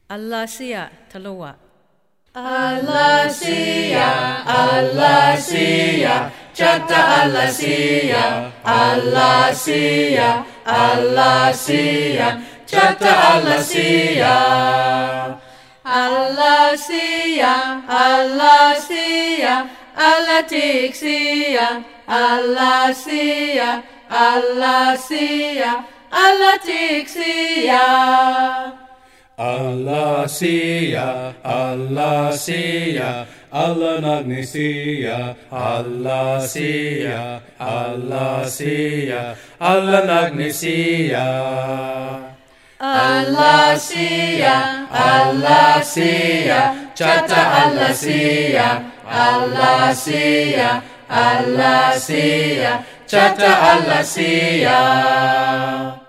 Alasia Taloa. Alasia, Alasia, Chata Alasia, Alasia, Alasia, Chata Alasia. Alasia, Alasia, Alatixia, Alasia, Alasia, Alatixia. Alasia, Alasia, Alanagnesia, Alasia, Alasia, Alanagnesia. Alasia, Alasia, Chata Alasia, Alasia, Alasia, Chata Alasia.